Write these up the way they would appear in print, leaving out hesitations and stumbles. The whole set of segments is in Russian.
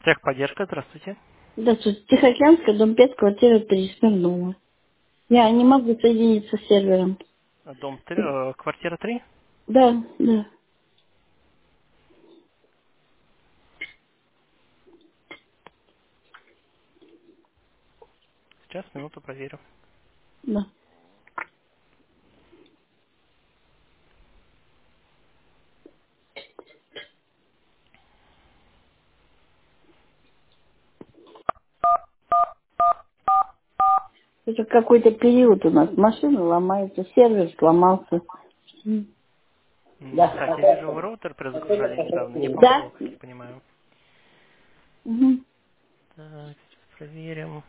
Техподдержка, здравствуйте. Да, тут Тихоокеанская, дом 5, квартира 3, Смирнова. Я не могу соединиться с сервером. Квартира 3. Да, да, Сейчас, минуту проверю. да. Это какой-то период у нас. Машина ломается, сервер сломался. Да. Так, я вижу, вы роутер перезагружали недавно. Не Да? помогло, как я понимаю. Мгм. Так, сейчас проверим.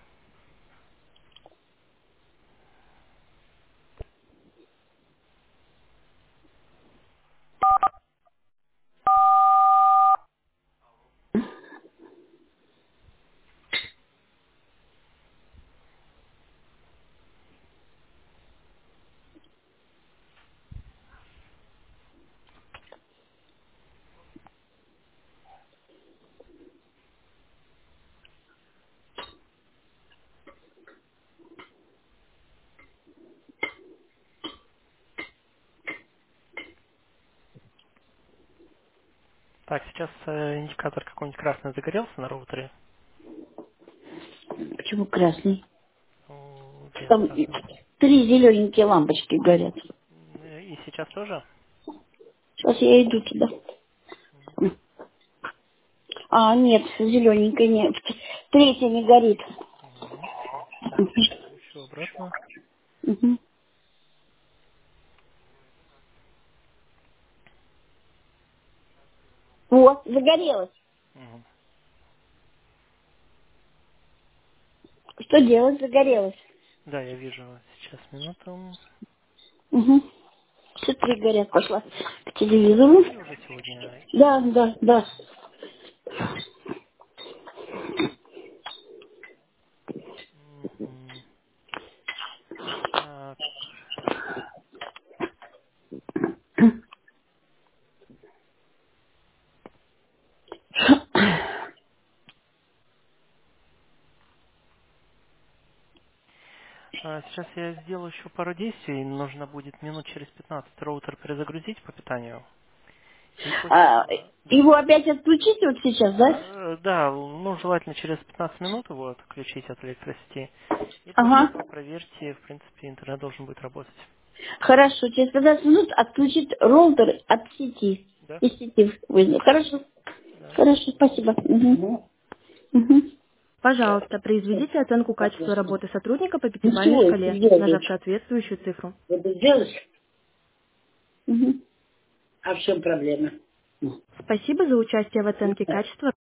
Так, сейчас индикатор какой-нибудь красный загорелся на роутере. Почему красный? Где Там красный? 3 зелененькие лампочки горят. И сейчас тоже? Сейчас я иду туда. А, нет, зелененькая нет. Третья не горит. Так, сейчас включу обратно. Мгм. Вот, загорелась. Мгм. Что делать? Загорелась. Да, я вижу. Сейчас, минуту. Угу. Все 3 горят. Пошла к Вы телевизору. заходили уже сегодня? Да, да, да. Мгм. Так, сейчас я сделаю еще пару действий. Нужно будет минут через 15 роутер перезагрузить по питанию. И после А, этого, да. его опять отключить вот сейчас, да? Да, ну, желательно через 15 минут его отключить от электросети. И после Ага. этого проверьте, в принципе, интернет должен будет работать. Хорошо, через 15 минут отключить роутер от сети. Да? Из сети выйдет. Хорошо. Да. Хорошо, спасибо. Угу. Угу. Пожалуйста, произведите оценку качества работы сотрудника по пятибалльной Ничего, это шкале, нажав сделаешь. соответствующую цифру. Это сделаешь? Угу. А в чем проблема? Спасибо за участие в оценке качества